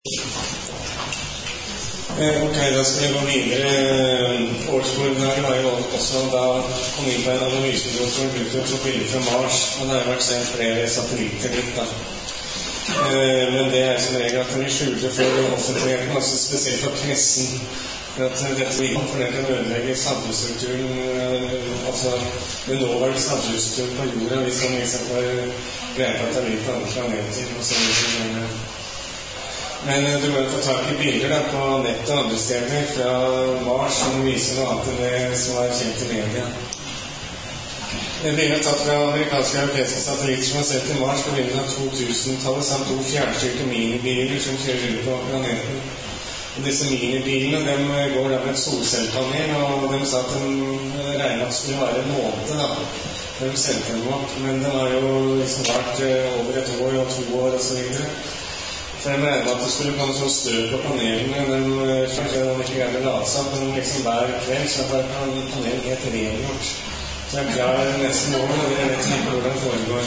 Ok, da skal vi gå videre. Årsborddagen har jo også da kommet inn på en analysebyråd som er brukt for bilder fra Mars, og det har vært sendt flere satellitter litt da. Men det er som regel at vi skjuler for offentligheten, altså spesielt for pressen, for at dette vil ødelegge samfunnsstrukturen, altså den nåværende samfunnsstrukturen på jorda, hvis man liksom får greie på at det er litt andre planeter og så videre. Men du må få tak i bilder da, på nettet og andre steder fra Mars som viser noe annet enn det som er kjent i media. Bilder er tatt fra amerikanske og europeiske satellitter som er sett til Mars på begynnelsen av 2000-tallet, samt 2 fjernstyrte minibiler som kjører rundt på planeten. Og disse minibilene de går da med et solcellepanel, og de sa at de regnet at skulle være en måned da. De sendte dem opp, men de har jo liksom vært over et år og 2 år og så videre. For jeg mener at det skulle komme sånn støv på panelene, men kanskje de ikke greide å lade seg, men liksom hver kveld så var panelen helt rengjort. Så jeg er klar nesten over, og jeg vet ikke hvordan det foregår.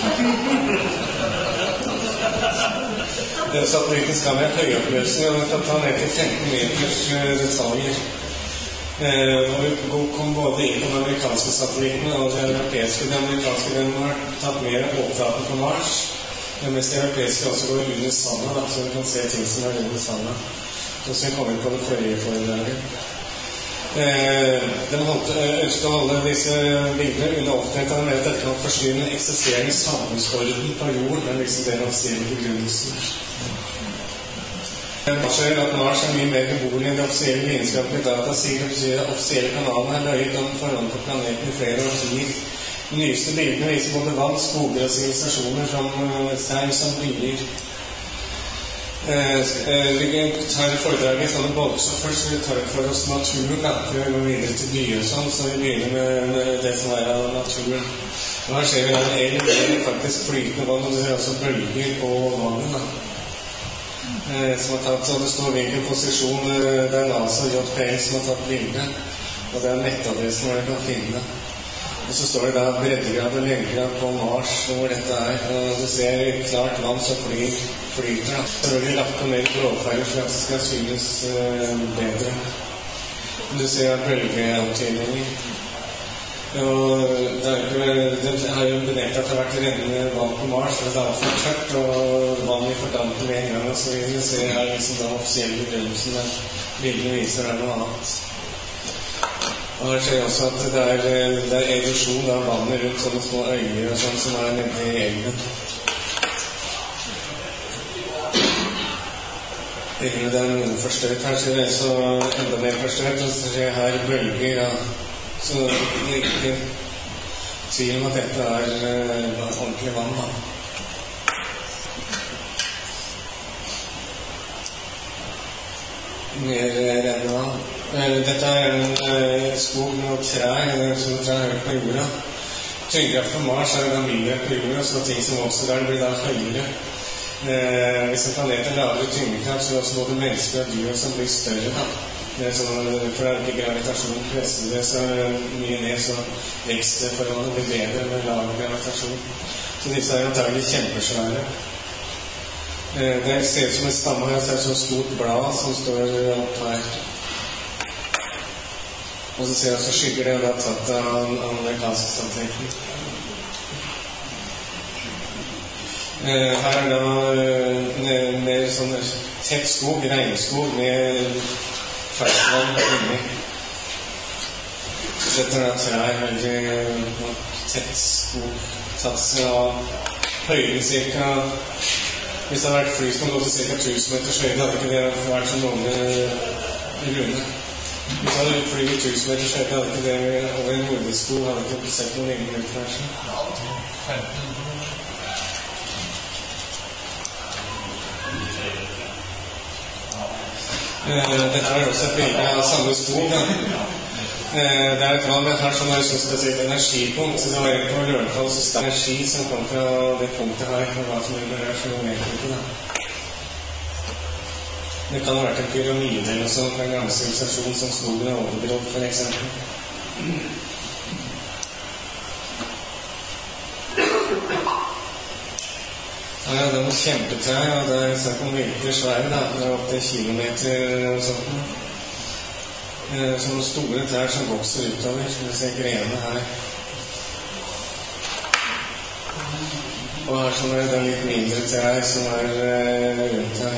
Satellitten skal være høyoppløsning, og den kan ta ned til 15 meters detaljer. Og vi kom både inn på den amerikanske satellitten og den europeiske. Den amerikanske den har tatt mer av overflaten på Mars. Men mest europeiske også går under sandet, da, så vi kan se ting som er under sandet. Og så kommer vi på det forrige foredraget. De ønsket å holde disse bildene under offentligheten med at dette kan forstyrre den eksisterende samfunnsorden på jorden. Det er liksom den offisielle begrunnelsen. Det skjer at Mars er mye mer beboelig enn det offisielle vitenskapelige data, sier det offisielle kanalen er løyet om forhold på planeten i flere årtier. De nyeste bildene viser både vann, skoger og sivilisasjoner som stein som byer. Vi tar foredraget i sånne bolker, så først vi tar for oss naturen, da, for vi går videre til byer og sånn, så vi begynner med det som er av naturen. Og her ser vi da en faktisk flytende vann, og det er også bølger på vannet, da. Som har tatt, så det står hvilken posisjon det er NASA og JPL som har tatt bildet, og det er nettadressen hvor jeg kan finne det. Og så står det da breddegrad og lengdegrad på Mars hvor dette er, og du ser klart vann som flyter da. Så har vi lagt på mer blåfeiler for at det skal synes bedre. Du ser bølgeantydninger. Og det har jo benekt at det har vært rennende vann på Mars, for det er for tørt, og vann i fordampen med en gang og så videre. Så det er liksom den offisielle begrunnelsen der bildene viser er noe annet. Og her ser jeg også at det er erosjon av vannet rundt sånne små øyer og sånn som er nede i elven. Det er noen forstørt. Her ser jeg så enda mer forstørt, og så ser jeg her bølger, ja. Så det er ikke tvil om at dette er ordentlig vann, da. Mer rennende vann. Dette er en skog med trær, som trær høyt på jorda. Tyngdekraft på Mars er da mindre på jorda, så ting som vokser der blir da høyere. Hvis en planet er lavere tyngdekraft, så er det også både mennesker og dyr som blir større, da. Sånn, for det er ikke gravitasjon presser det så mye ned, så vekstforholdet blir bedre med lav gravitasjon. Så disse er antagelig kjempesvære. Det ser ut som en stamme her, så er det så stort blad som står opp her. Og så ser jeg også skygger det, og det er tatt av amerikanske satellitten. Her er det mer sånn tett skog, regnskog med ferskvann inni. Dette er trær, veldig tett skog, tatt av høyden cirka. Hvis det hadde vært fly som hadde gått til ca. 1000 meters høyde, hadde ikke det vært så mange runde. Hvis det hadde flyget 1000 meters høyde, hadde ikke det over en nordisk skog, hadde ikke sett noen lignende ut kanskje. Dette er også et bilde av samme skog, da. Det er et vann her som har sånn spesielt energipunkt, så det var egentlig på Lørenfall så sterk energi som kom fra det punktet her, og hva som er berørt, så vet jeg ikke, da. Det kan ha vært en pyramide eller sånn fra en gammel sivilisasjon som skogen er overgrått, for eksempel. Ja, det var kjempetrær, og det er snakk om virkelig svære, da. Det er opp til kilometer og sånt. Sånne store trær som vokser utover. Vi ser grenene her. Og her sånn er det litt mindre trær som er rundt her.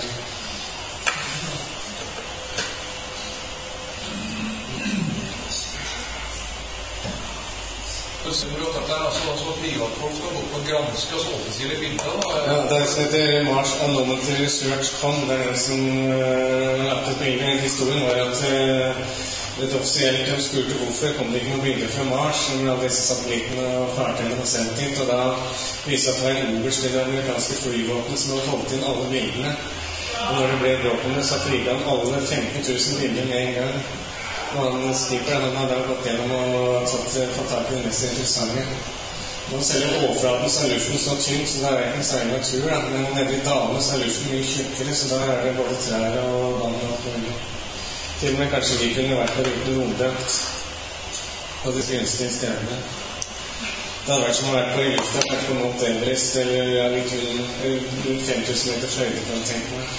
Du ser jo at dette er altså privatfolk som går på å granske og såtesile bilder. Ja, det er som heter Mars Anomaly Research.com. Det er den som lagt et bilde. Historien var at et offisielt de spurte hvorfor kom det ikke noen bilder fra Mars, som hadde disse satellittene og fartøyene var sendt dit, og da viste at det var en oberst i det amerikanske flyvåpenet som hadde holdt inn alle bildene. Og når det ble bråk om det, så friga han alle 15 000 bilder med en gang. Og han skipper, han hadde gått gjennom og fått tak i det mest interessante. Nå selv i overflaten så er luften så tynn, så det er ikke en særlig natur, da. Men nede i dalene så er luften mye tjukkere, så da er det både trær og vann og mulig. Til og med kanskje vi kunne vært der uten romdrakt på de gunstige stedene. Det hadde vært som å være på i lufta, kanskje på Mount Everest, eller litt rundt 5000 meters høyde, kan jeg tenke meg.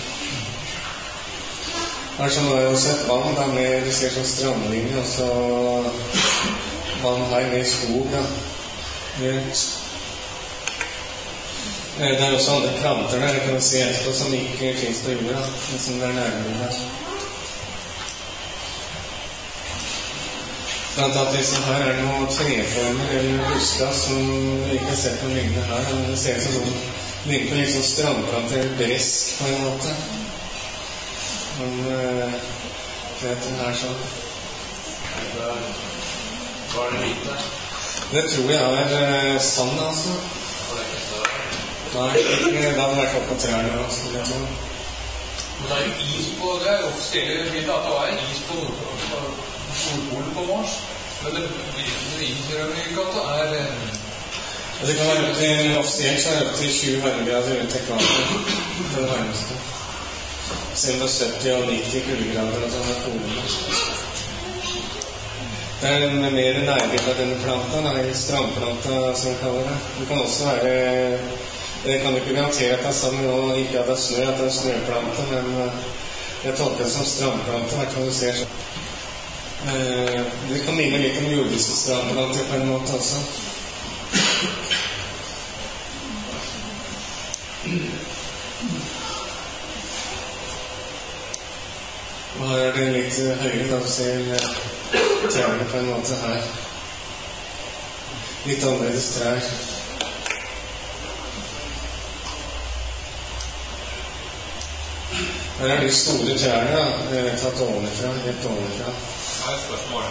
Her så har jeg også et vann da, med, du ser sånn strandlinje, og så vann her med skog da, rundt. Det er også andre planter der, det kan vi se etterpå, som ikke finnes på jorda, men som det er nærmere her. Blant annet disse her er det noen treformer eller busker som vi ikke har sett noen lignende her, men det ser ut som noen ligner på litt sånn strandplanter eller bresk på en måte. Men vet den her sånn. Hva er det hvite? Det tror jeg er sand, altså. Nei, ikke, det hadde vært opp på trærne, altså, jeg tror. Men det er jo is på, det er jo offisielle bilder at det er is på Nordpolen på Mars. Men det isrømmer ikke at det er... Det kan være opp til, offisielt så er det opp til 20 varmegrader rundt ekvator. Det er det varmeste. Selv om 70 og 90 kuldegrader og sånn er polene. Det er en mer nærbild av denne planta, eller strandplanta som vi kaller det. Det kan også være, det kan ikke garantere at det er sammen og ikke at det er snø, at det er snøplanta, men jeg tolker det som strandplanta, hvert fall du ser sånn. Det kan minne litt om jordiske strandplanter på en måte også. Og her er det litt høyere, da du ser trærne på en måte her. Litt annerledes trær. Her er de store trærne, tatt ovenfra, helt ovenfra. Jeg har et spørsmål.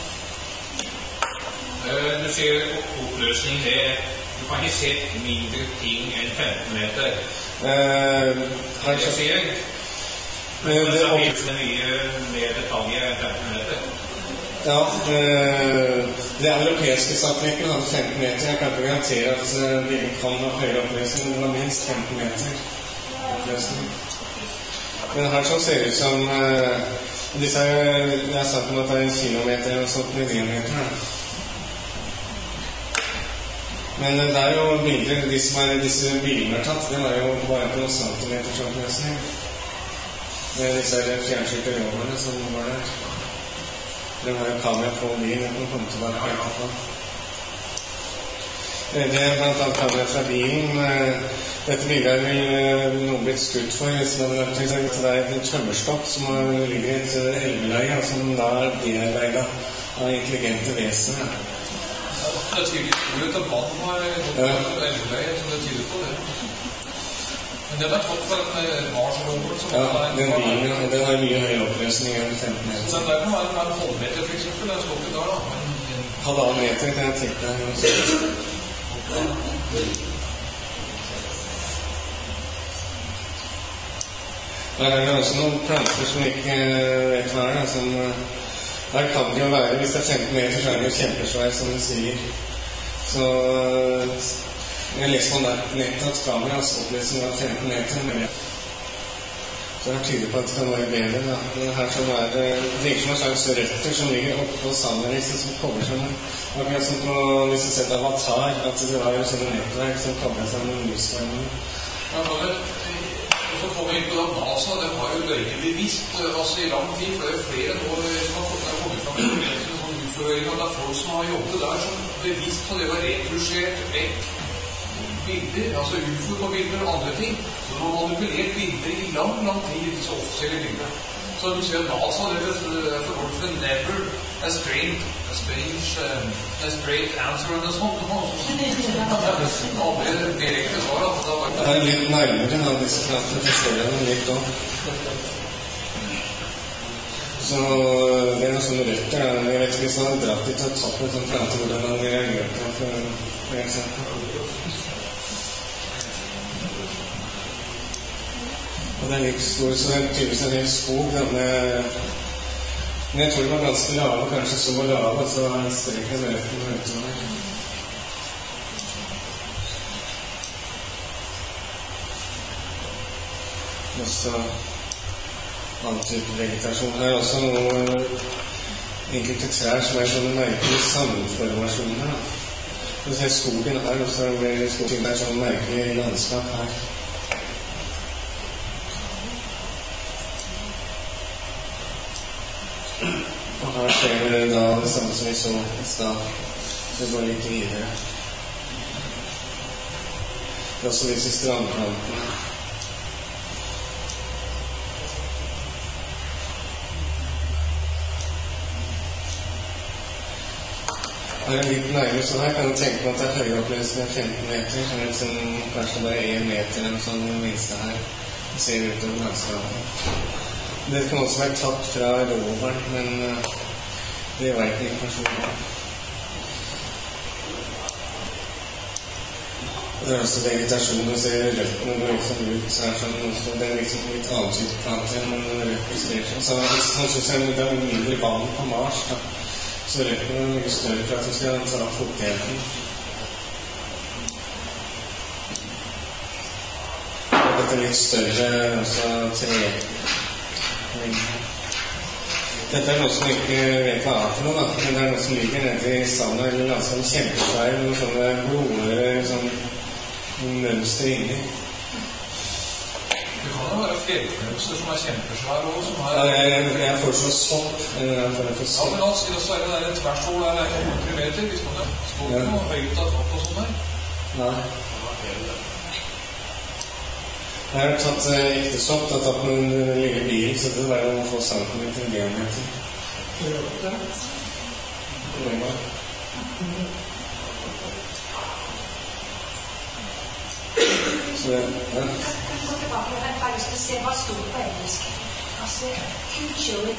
Du sier oppløsning det. Du kan ikke se mindre ting enn 15 meter. Hva sier jeg? Men det er mye mer detaljer enn 15 meter. Ja, det europeiske satellitten hadde 15 meter. Jeg kan ikke garantere at vi kan ha høyere oppløsning, men det var minst 15 meter oppløsning. Men her så ser det ut som disse, jeg har sagt om at det er 1 kilometer eller sånt med diameter. Men det er jo bilder, disse bildene er tatt, det var jo bare på noen centimeters oppløsning. Det er disse fjernskilte rådene som var der. Det var jo kamera på bilen, jeg kan komme tilbake på etterpå. Det er blant annet kamera fra bilen. Dette bildet er noen blitt skutt for. Det er en tømmerstokk som ligger i et elveleie, som da er bearbeidet av intelligente vesener. Det er tydelig ut av vann har gått på elveleie, som det tyder på det. Men den er tatt for en Mars-rover som ja, den bilen, den har mye høyere oppløsning enn 15 meter. Så den der kan være en halvmeter for eksempel, den står ikke der da. Halvannen meter kan jeg tenke deg. Her er det også noen planter som ikke vet hva er, som her kan det jo være, hvis det er 15 meter så er det jo kjempesvær, som du sier. Så jeg leser på nettet at kameras oppløsning var 15 meter, men så det tyder på at det kan være bedre. Da. Men her så er det virker som en slags røtter som ligger oppe på sandrisen som kommer sammen. Akkurat som på, hvis du setter Avatar, at det var jo sånne nettverk som kommer sammen med musvarmene. Så kommer vi inn på at NASA det har jo veldig bevisst i lang tid, for det er flere nå som har kommet fram med sånn utføring at det er folk som har jobbet der som bevisst har det var retusjert vekk bilder, altså UFO på bilder og andre ting. Så de har manipulert bilder i lang tid, ikke så offisielle bilder. Så du ser at NASA det er forholdt for never a straight answer eller sånt. Aldri direkte svar. Det er litt nærmere av disse plantene, forstår jeg dem litt også. Så det er noe sånn røtter. Jeg vet ikke hvis han hadde dratt litt og tatt med sånn plante, hvordan han reagerte for eksempel. Og det er litt stor, så det er tydeligvis en hel skog da, men jeg tror det var ganske lave, kanskje så lave, så streker røtten utover. Og så annen type vegetasjon. Her er også noen enkelte trær som er sånne merkelige sammenformasjoner. Du ser skogen her, og så er det skogen der sånn merkelig landskap her. Og her ser vi da det samme som vi så i stad. Så går litt videre. Det er også disse strandplantene. Her er litt nærmere, så her kan du tenke meg at det er høyoppløsende 15 meter, sånn, kanskje bare 1 meter eller sånn minste her. Vi ser utover landskapet. Det kan også være tatt fra roveren, men det vet jeg ikke personlig. Det er også vegetasjon, og ser røttene går liksom ut her sånn også. Det er liksom litt annen type plante, men røttene sprer seg. Så han synes jeg det er mindre vann på Mars, da. Så røttene er mye større for at vi skal ta fuktigheten. Og dette er litt større også tre. Dette er noe som jeg ikke vet hva er for noe, da. Men det er noe som ligger nede i sanden eller ganske en kjempesvær, noen sånne blodere, sånn mønster inni. Det kan jo være fjellmønster som er kjempesvær og som er... Ja, jeg får sånn sopp. Ja, men la oss si det, så er det et tverstål der 100 meter, hvis man står på noe høyt av topp og sånn der. Ja. Jeg har tatt ektesopp, jeg har tatt med en lille bil, så det var å få centimeter i diameter. Så, ja. Jeg har bare lyst til å se hva stod på engelsk. Altså, future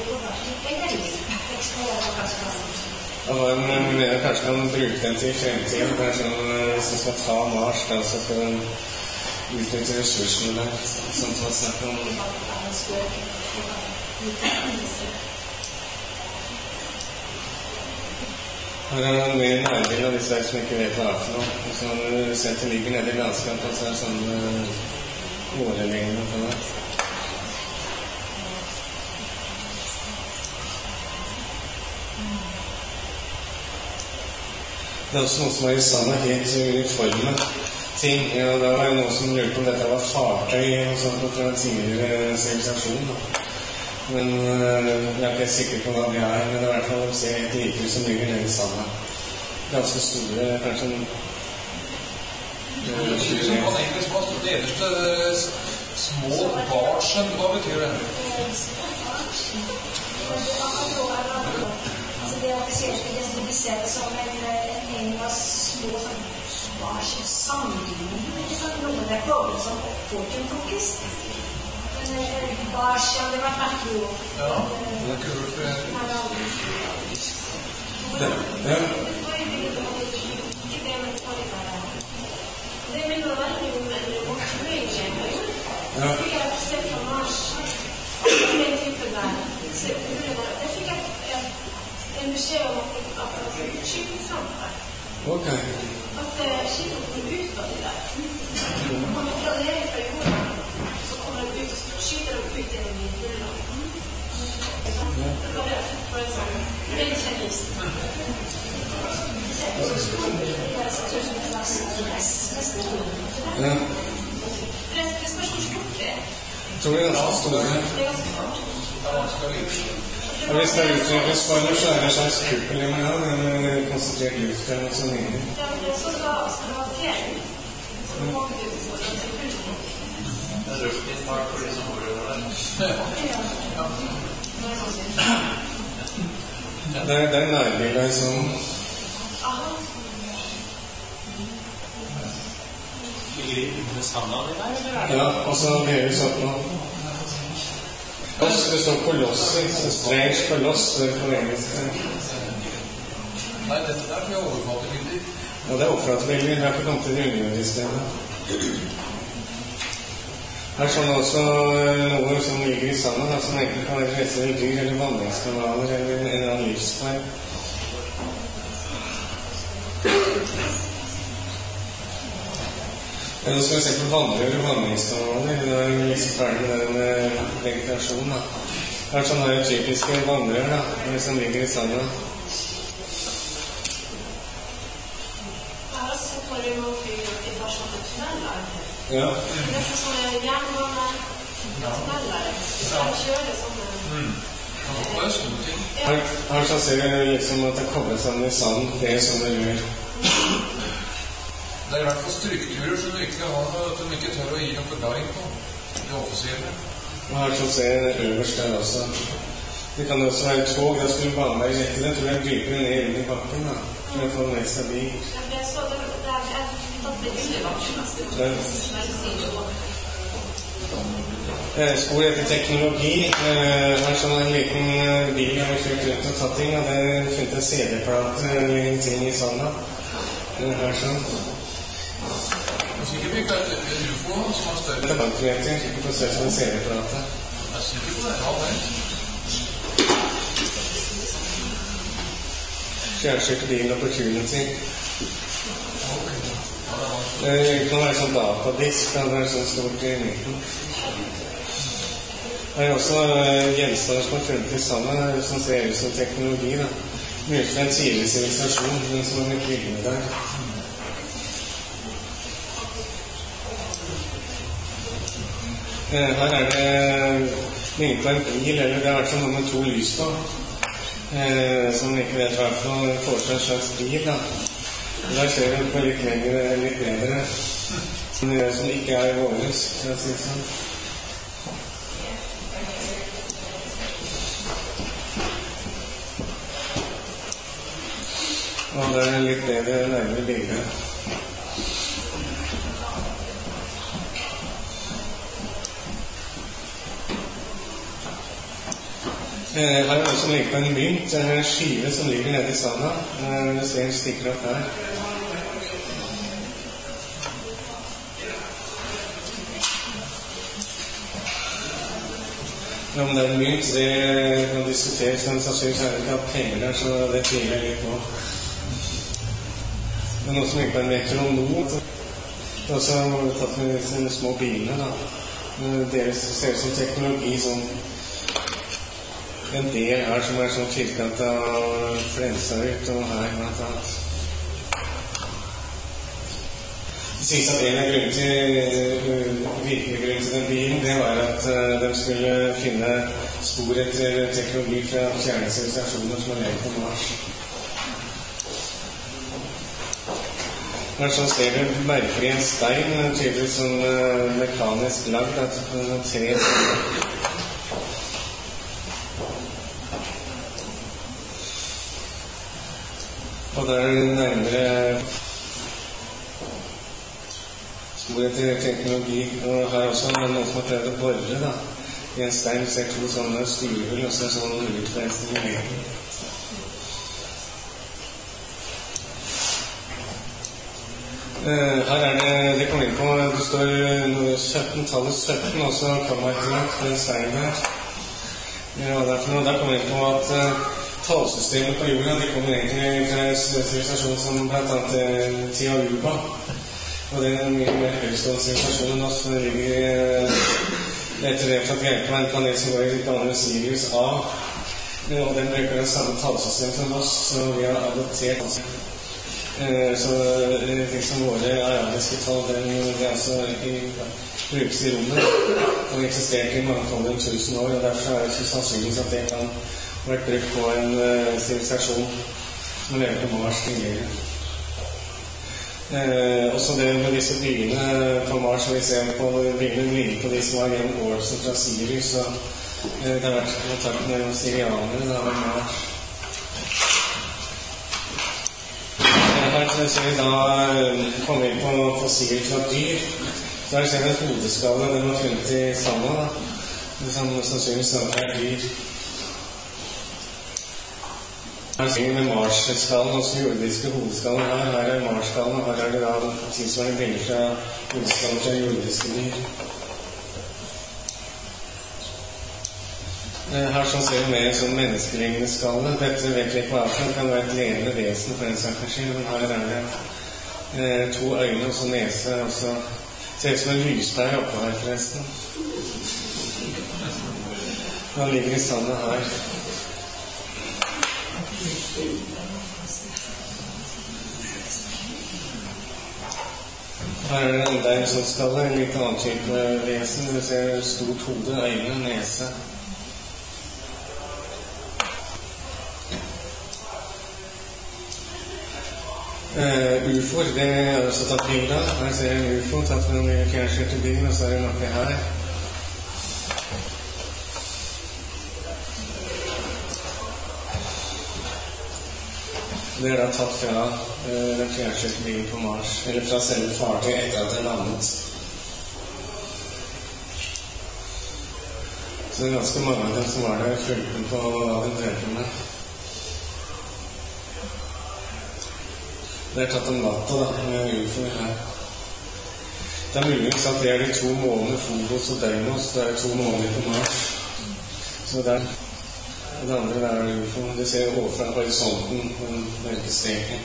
men kanskje kan bruke den til fremtiden. Kanskje hvis man skal ta Mars, da, så skal den utnytte ressursene der, sånn som man snakker om. Her er det mer nærmere av disse som ikke vet hva er for noe. Og så du ser at det ligger nede i landskapet, og så er det sånne årelignende på det. Det er også noe som er i samme helt uniforme ting. Ja, det var jo noe som lurte om dette var fartøy og sånt fra en tidligere sivilisasjon. Men jeg er ikke sikker på hva det er, men det er i hvert fall å se et like som ligger nede i sanda. Ganske store, kanskje en... Det kan egentlig spørre det eneste små barsen, hva betyr det? Det er offisielt identifisert som en av små barsen sammenligning. Noen er kåret som fortune-cookies. Barsen, det var merkelig ord. Ja, det er kult. Ja. Det vil jo være noe Ja. Jeg fikk et sted fra Mars. Den typen der. Jeg fikk en beskjed om at skipet sammen. Ok. At skipet kommer ut av det der. Og når fra det fra jorden, så kommer det ut og skyter det ut gjennom middelland. Det var det jeg fikk for en sånn. Det er kjennelsen. Det er så tusen plass. Ja. tror det er ganske store. Det er ganske stort. Hvis det er utrykningsformer, så er det en slags kuppel i meg, en konsentrert luft eller noe sånt inni. Ja, men det er sånn da, altså, det var TV. Så mange utrykningsformer til kultur. Det er røft litt hardt for de som bor over der. Ja. Det er sånn sett. Det er nærbildet i sånn. Aha. Ligger det under sanda di der, eller er det? Ja, og så høres opp nå. Det står kolosser, så strange koloss på engelsk. Nei, dette der får jeg overflatebilder. Ja, det er overflatebilder, det er ikke kommet til det underjordiske. Her sånn også noe som ligger i sanden, som egentlig kan være retter eller dyr, eller vandringskanaler, eller en eller annen livsform. Nå skal vi se på vandrere eller vandringskanaler. Det er liksom ferdig med den vegetasjonen. Her sånn er det typiske vandrere som ligger i sanden. Jeg har sett bare noen fyrer i versjonen tunneler. Ja. Det er sånne jernbane-tunneler. Så jeg kjører sånne... Det er sånne ting. Her så ser vi liksom at det kommer sammen i sanden flere sånne rør. Det er i hvert fall strukturer som virkelig har noe at de ikke tør å gi noen forklaring på. Det offisielle. Og her så ser jeg øverst der også. Det kan også være tog. Da skulle banen være rett i det. Jeg tror jeg dyper ned under bakken da. For å få den mer stabil. Ja, det er så... Det er litt Spor etter teknologi. Her sånn en liten bil har vi kjørt rundt og tatt ting. Og det er funnet en CD-plate ting i sanden. Her sånn. Sikkert ikke et UFO som har større. Det er bankmeter, prosess med CD-plate. Jeg er sikker på det. Ja, det. Fjernstyrt bil opportunity. Det kan være sånn datadisk, det er sånn stort i midten. Det er også gjenstander som er funnet i sammen, som ser ut som teknologi. Mye fra en tidlig sivilisasjon, men som er ikke inne der. Her er det lignet på en bil, eller det er hvert fall noe med to lys på, som vi ikke vet hva for noe foreslår en slags bil. Der ser vi på litt lengre, litt bedre, som ikke er våres, for å si det sånn. Og det er litt bedre, nærmere bilde. Her er det som ligger på en mynt. Det er en skive som ligger nede i sanden. Du ser den stikker opp her. Ja, men det er en mynt. Det kan diskuteres, men sannsynligvis er det ikke hatt penger der, så det tviler jeg litt på. Det er noe som ligger på en metronom. Det er også tatt med sine små bilene, da. Det ser ut som teknologi som en del her som er sånn firkantet og flensa ut, og her blant annet. Det sies at en av grunnen til virkelig grunnen til den bilen, det var at de skulle finne spor etter teknologi fra fjerne sivilisasjoner som har levd på Mars. Her sånn ser du merkelig en stein, tydeligvis sånn mekanisk lagd, at tre og det er nærmere spor etter teknologi. Og her også er noen som har prøvd å borre da. I en stein ser to sånne styrehull, og så er sånn utfrensning i veggen. Her er det kommer inn på, det står 17-tallet 17, og så kammerdrakt for en stein der. Og der kommer inn på at tallsystemet på jorda, det kommer egentlig fra en sivilisasjon som blant annet Tiahuba. Og det er en mye mer høystående sivilisasjon enn oss, som ligger etter det fra greip på en planet som går i bane Sirius A. Og den bruker det samme tallsystem som oss, så vi har adoptert oss. Så liksom våre arabiske tall, det er altså brukes i rommet og eksistert i mangfoldet 1000 år, og derfor er det så sannsynlig at det kan ha vært brukt på en sivilisasjon som lever på Mars tidligere. Også det med disse byene på Mars, og vi ser på byene ligner på de som var gjennom Orson fra Sirius, så det har vært kontakt med de sirianere da på Mars. Her ser vi da komme inn på fossil fra dyr. Så her ser vi en hodeskalle, den var funnet i sanda, som sannsynligvis er dyr. Her ser vi med Mars-skallen, også jordiske hodeskallen her. Her er Mars-skallen, og her er det da tilsvarende bilder fra hodeskallen fra jordiske dyr. Her så ser vi mer en sånn menneskelignende skalle. Dette vet vi ikke hva det kan være et levende vesen for en saks skyld, men her er det 2 øyne og så nese, og så ser det ut som en lyspære oppe her forresten. Han ligger i sanda her. Her er det enda en sånn skalle, en litt annen type vesen. Du ser stort hode, øyne, nese. UFOer, det er også tatt bilder av. Her ser jeg en UFO tatt med noen fjernskjørte bilen, og så er det noe her. Det er da tatt fra den fjernskjørte bilen på Mars, eller fra selve fartøyet etter at det er landet. Så det er ganske mange av dem som var der, fulgte på hva de drev med. Det er tatt om natta da, med UFO her. Det er mulig at det er de 2 måneder Phobos og Deimos. Det er 2 måneder på Mars. Så der. Og det andre der er UFO. Det ser overfra horisonten, den mørke streken.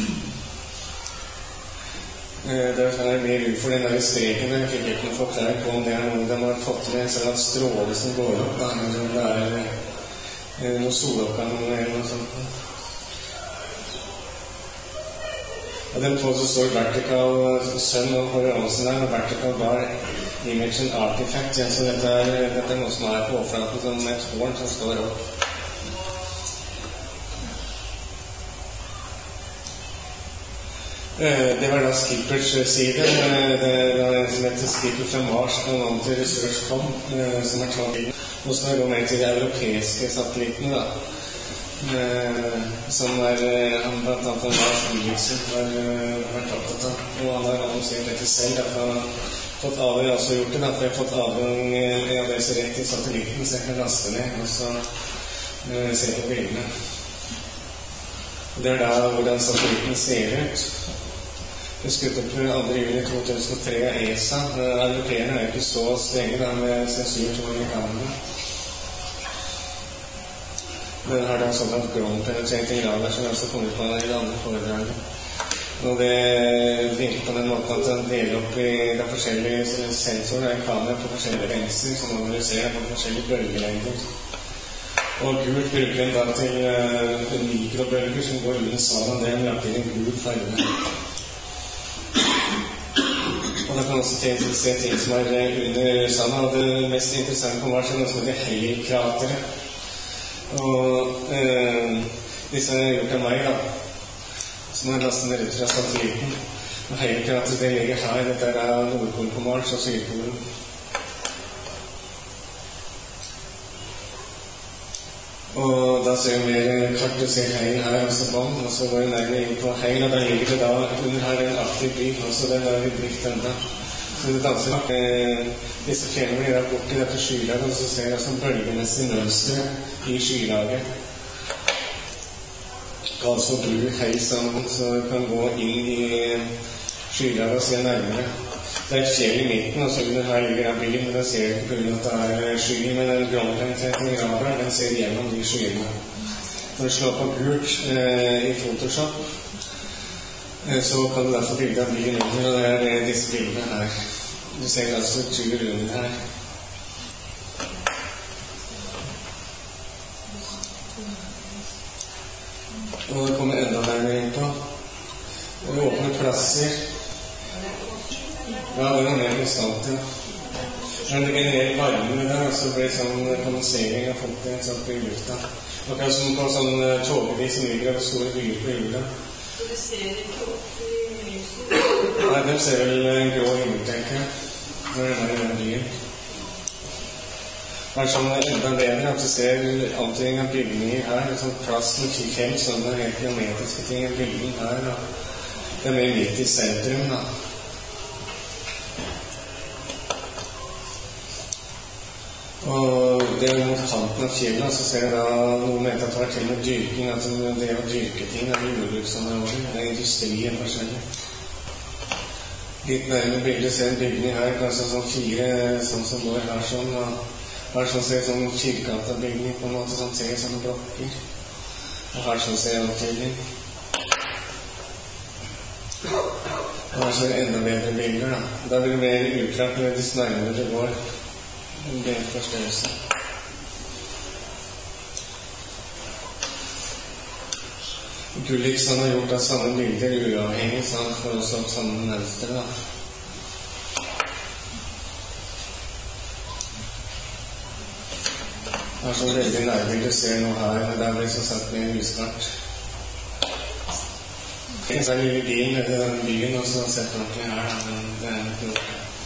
Det er mer UFO, den der streken. Jeg fikk ikke noe forklaring på om det er noe de har fått med. Så er det stråle som går opp. Det er noe soloppgang eller noe sånt. Og den på så står vertikal sønn og horizonten der, og vertikal bar image and artifact. Ja, så dette er noe som er på overflaten som et horn som står opp. Det var da Skippers side. Det var en som heter Skipper fra Mars, og noen til Research.com, som har tatt inn. Nå skal vi gå med til de europeiske satellittene da. Som er han blant annet Lars Ulriksen har vært opptatt av, og han har annonsert dette selv. Derfor har han fått avgjør også gjort det, derfor har jeg fått avgjørelse rett i satellitten, så jeg kan laste ned og så se på bildene. Det er da hvordan satellitten ser ut. Det er skutt opp 2. juni 2003 av ESA. Europeerne er ikke så strenge da, med sensur til amerikanerne. Den har da sånn at ground-penetrating radar som også kommer på i det andre foredraget. Og det virker på den måten at den deler opp i de forskjellige sensorer, en kamera på forskjellige lenser som analyserer på forskjellige bølgelengder. Og gult bruker den da til mikrobølger som går under salen, det er lagt inn en gul farge. Og da kan man også se ting som er under sanden, og det mest interessante på Mars er noe som heter Hale-krateret. Og disse har gjort av meg da, som har lastet ned ut fra satellitten. Og Hale-krateret det ligger her, dette er da Nordpolen på Mars og Sydpolen. Og da ser vi mer kart, du ser Hale her, og så bånd, og så går vi nærmere inn på Hale, og da ligger det da under her en aktiv by, også den der vi brukt enda. Så det danser disse fjellene blir da bort i dette skylaget, og så ser jeg som bølgemessig mønster i skylaget. Altså blue haze sammen, så du kan gå inn i skylaget og se nærmere. Det er et fjell i midten, og så under her ligger da byen, men den ser ikke på grunn av at det er skyer, men den ground-penetrating radar, den ser gjennom de skyene. Når du slår på gult i Photoshop, så kan du da få bildet av byen under, og det er disse bildene her. Du ser altså struktur under her. Og det kommer enda nærmere inn på. Og åpne plasser. Ja, det var mer konstant, ja. Men det genererer varme der, og så blir det sånn kondensering av folket sånn i lufta. Akkurat som på sånn togeri som ligger over store byer på jorda. Så du ser ikke opp i lyset? Nei, de ser vel en grå himmel, tenker jeg, når de er i den byen. Det er sånn enda bedre at du ser antydning av bygninger her, sånn plass med 5 sånne helt geometriske ting, en bygning her, da. Det er mer midt i sentrum, da. Og det er mot kanten av fjellet, så ser jeg da noen mente at det var til med dyrking, at det å dyrke ting er jordbruksområder, det er industrien forskjellig. Litt nærmere bildet ser en bygning her, kanskje sånn 4, sånn som går her sånn, og her sånn ser sånn firkantet bygning på en måte, sånn 3 sånne blokker. Og her sånn ser jeg antydning. Og her ser jeg enda bedre bilder, da. Da blir det mer uklart når det nærmere det går. En bedre forstørrelse. Gullix han har gjort av samme bilder uavhengig, så han får også opp samme mønster, da. Det er så veldig nærbilder ser nå her, men der blir som sagt med huskart. Så er det lille bilen nede i den byen, og så setter man ikke her, men det er ikke noe.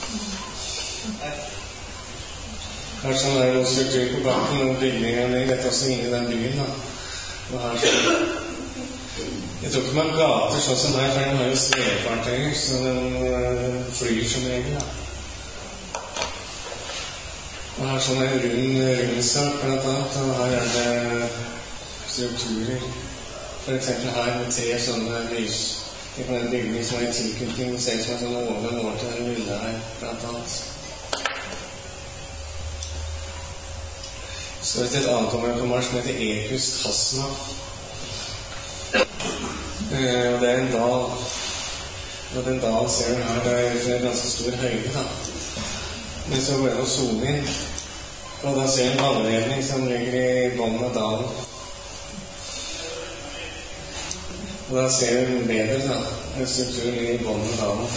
Her sånn er det noe struktur på bakken, og bygningene dette også inne i den byen, da. Og her sånn. Jeg tror ikke man gater sånn som her, for den har jo svefartøyer, så den flyr som regel, da. Og her sånn er en rund sak, blant annet, og her er det strukturer. For eksempel her med 3 sånne lys. Det er en bygning som er i tilknytning, det ser ut som en sånn åpen år til den runde her, blant annet. Så er det et annet område på Mars som heter Ecus Casma. Og det er en dal. Og den dalen ser du her, det er en ganske stor høyde, da. Men så går det å zoome inn. Og da ser du en vannledning som ligger i bånden av dalen. Og da ser du bedre, da. En struktur ligger i bånden av dalen.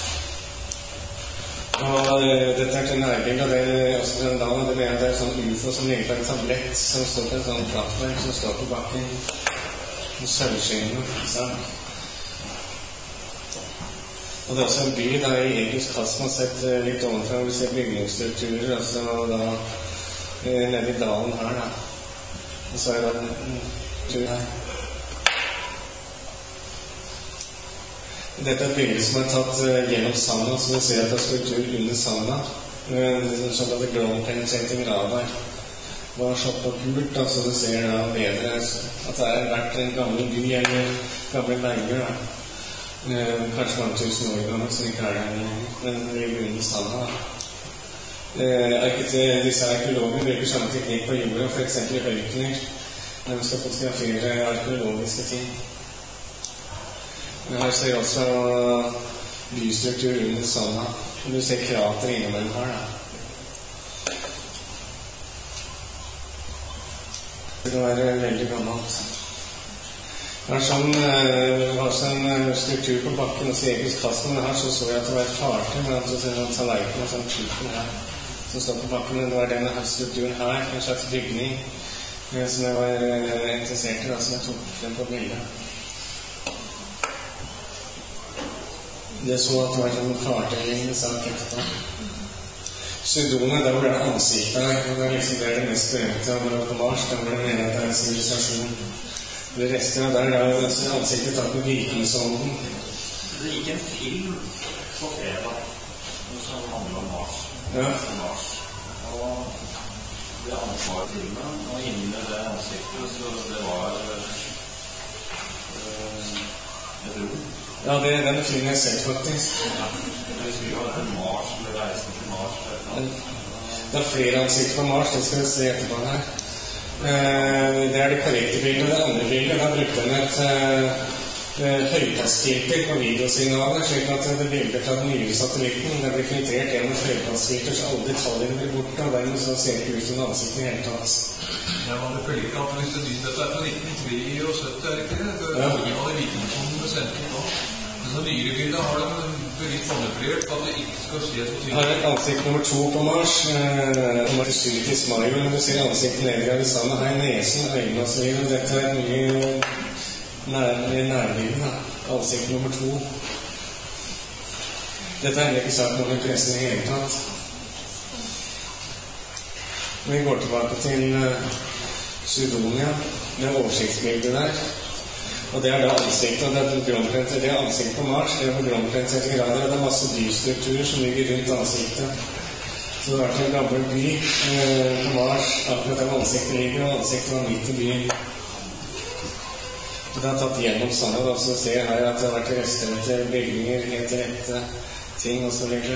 Og dette er til nærbildet, og det er også til den dalen. Det mener at det er en sånn UFO som ligger på en tablett som står på en sånn plattform som står på bakken. En sølvskinne, sånn. Og det er også en by der i Ecus Casma sett litt ovenfra, hvor vi ser bygningsstrukturer, altså da nede i dalen her, da. Og så er det en tur her. Dette er et bilde som er tatt gjennom sanda, så vi ser at det er struktur under sanda. Sånn at det glom-penetrating radar var slått på gult, så du ser da bedre at det har vært en gammel by eller gamle berger, da. Kanskje mange tusen år gammel, som ikke er der lenger, men det ligger under sanda, da. Disse arkeologer bruker samme teknikk på jorda, for eksempel i ørkener, når de skal fotografere arkeologiske ting. Men her ser jeg også bystruktur under sanda. Du ser krater innimellom her, da. Det var veldig gammelt. Det var sånn, også en struktur på bakken, og så Ecus Casma, men her så jeg at det var et fartøy, men så ser jeg en tallerken og sånn klippen her, som står på bakken, men det var denne strukturen her, en slags bygning, som jeg var interessert i, da, som jeg tok frem på bildet. Det så at det var en fartøylignende sak etterpå. Sydone, der hvor det er ansiktet her, og det er liksom det mest berømte av på Mars, der hvor det mener at det er en sivilisasjon. Det resten av der er ansiktet tatt med vikingsonden. Det gikk en film på fredag som handler om Mars. Ja. Og det ansvaret filmen, og inni det ansiktet, så det var et rom. Ja, den filmen jeg sett faktisk. Ja, det skulle jo være Mars, eller reisen til Mars. Det er flere ansikter på Mars, det skal vi se etterpå her. Det er det korrekte bildet. Det andre bildet, da brukte han et høypassfilter på videosignalet, slik at det bildet fra den nye satellitten, det blir filtrert gjennom et høypassfilter, så alle detaljene blir borte, og dermed så ser det ikke ut som ansiktet i hele tatt. Ja, men det følger ikke at hvis det dette er fra 1973, er det ikke det? Det var det vikingsonen ble sendt ut da. Så nyere bildet har de bevisst manipulert at det ikke skal skje så tydelig. Her ansikt nummer 2 på Mars. Marsutis Mayo, du ser ansiktet nedgravet sammen. Her nesen, øynene og så videre. Dette mye nærbildet. Ansikt nummer 2. Dette ikke sagt noe i pressen i hele tatt. Vi går tilbake til Cydonia, med oversiktsbildet der. Og det da ansiktet, og det ansiktet på Mars, det programprenserte grader, og det masse bystrukturer som ligger rundt ansiktet. Så det har vært en gammel by på Mars, akkurat der ansiktet ligger, og ansiktet var midt i byen. Det har tatt gjennom sandet, og så ser jeg her at det har vært rester etter bygninger, helt rette ting og så videre.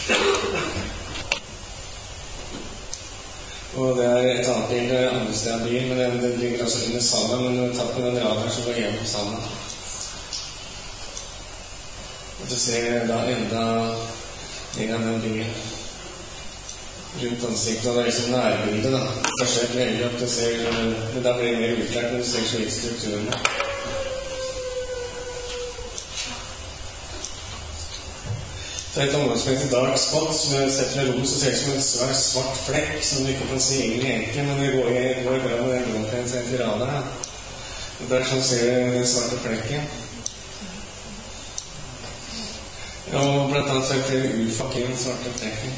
Og det et annet bilde andre sted av byen, men det ligger også under sandet, men når vi tatt med den radaren som går gjennom sandet. Og du ser da enda en av den byen rundt ansiktet, og det liksom nærbildet da. Det skjer veldig at du ser, men da blir det mer utlært når du ser så vidt strukturene. Det et område som heter Dark Spot, som jeg setter i rommet, så ser det som en svært svart flekk, som du ikke kan se egentlig egentlig, men det går bra med den romprenserte radaren. Og der sånn ser du den svarte flekken. Og blant annet så er det flere ufak i den svarte flekken.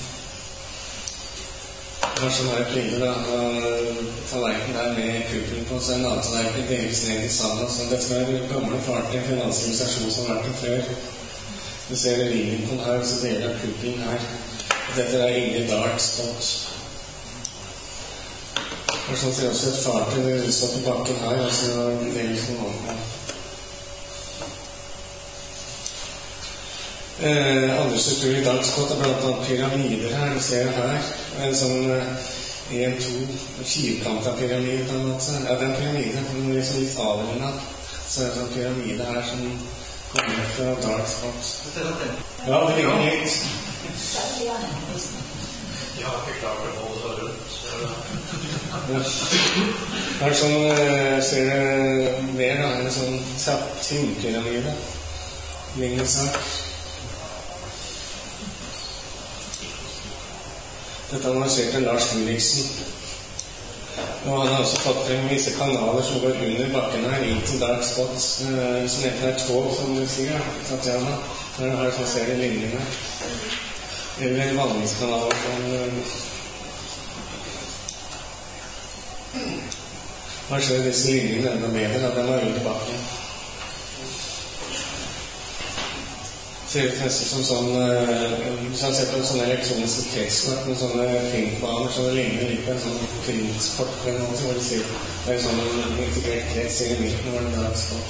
Det var sånn her et bilde da, av tallerken der med kuppelen på, så en annen tallerken deles ned i sanden. Så dette var en gamle fartøy for en annen sivilisasjon som har vært der før. Du ser linjen på den her, og så deler av kuppelen her. Dette inne i Dark Spot. Og sånn ser også et fartøy, det står på bakken her, og så deler sånn over. Andre strukturer i Dark Spot er blant annet pyramider her, du ser her. En sånn 1-2-4-kantet pyramide på en måte. Ja, det en pyramide, den blir så litt avrennet. Så det en sånn pyramide her som kommer fra Dark Spot. Ja, det ligger litt. Jeg har ikke klart å holde det rundt. Her sånn ser det mer da, en sånn trinnpyramide. Lignende sak. Dette har marsjert av Lars Gulliksen. Og han har også fått frem visse kanaler som går under bakken her, inn til Dark Spot, som heter tog, som du sier, Tatjana. Her så ser du linjene. Eller vanningskanaler som... Her ser disse linjene enda bedre, da den var under bakken. Ser ut nesten som sånn, hvis han ser på en sånn elektronisk kretskort med sånne printbaner, så det ligner litt på en sånn printkort på en måte, hvor det ser det en sånn integrert krets i midten hvor den der står.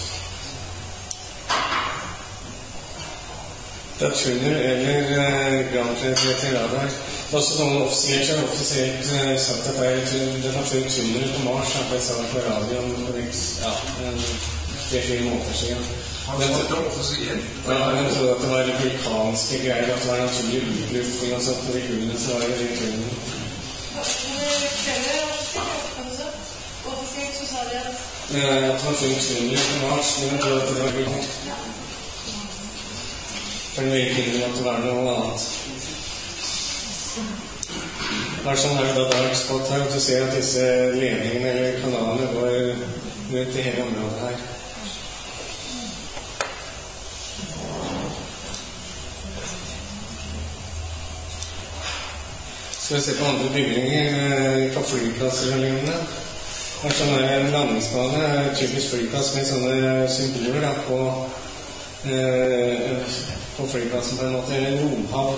Det tunnel eller ground-transmitter radar. Det er også noen offisielt sagt at det har funnet tunnel på Mars, det er sagt på radioen for 3-4 måneder siden. Han sa det offisielt? Ja, jeg trodde at det var vulkanske greier, at det var naturlig utlufting og sånt, og i hunden så var det litt hunden. Offisielt så sa det at... At det var funnet tunnel på Mars, men jeg trodde at det var hunden. For det virker ikke at det var noe annet. Det er sånn her da Dark Spot her, at du ser at disse ledningene eller kanalene går rundt i hele området her. Skal vi se på andre bygninger på flyplasser og lignende. Det er sånn en landingsbane, typisk flyplass med sånne symboler da, på flyplassen på en måte, eller en romhavn.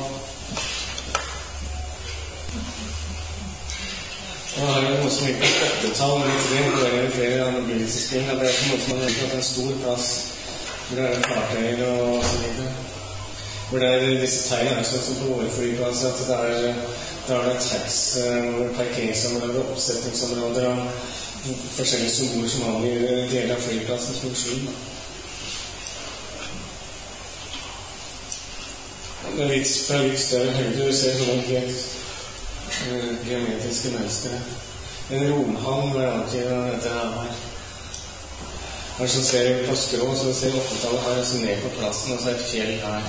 Og her er det noe som ikke er 8-tall, men det er flere anabiliske spill. Det er noe som har gjort en stor plass, hvor det er fartøyer og så videre. Hvor det er disse tegnene som på våre flyplasser, at det er tax, parkeringsområder, oppsetningsområder og forskjellige symboler som angir deler av flyplassens funksjon. Det er litt større høyde, du ser sånne geometriske mønstre. En romhavn var alltid dette her. Her så ser vi på skrå, så ser vi 8-tallet her, altså ned på plassen, og så et fjell her.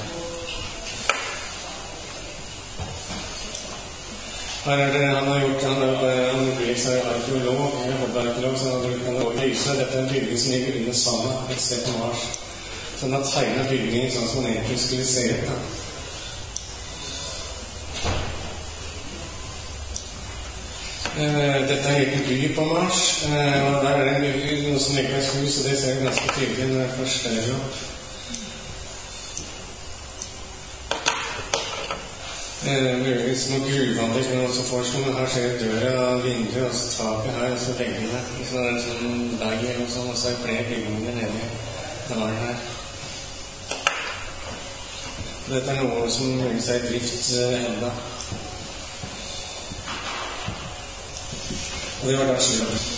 Her er det han har gjort, han blir seg arkeolog, hobbyarkeolog, så han har lyse. Dette er en bygning som ligger under Sanna, et sted på Mars. Så han har tegnet bygningen sånn som han egentlig skulle se ut. Dette er en liten by på Mars, og der er det noe som ligger et hus, og det ser vi ganske tydelig når jeg forstår det. Muligvis noen gruveanlegg, men også foreslår, men her ser vi døra og vinduet, og så taket her, og så veggene. Så det er en sånn vei og sånn, og så er det flere bygninger nede i dalen her. Dette er noe som muligvis er i drift enda. Og det var da slutt.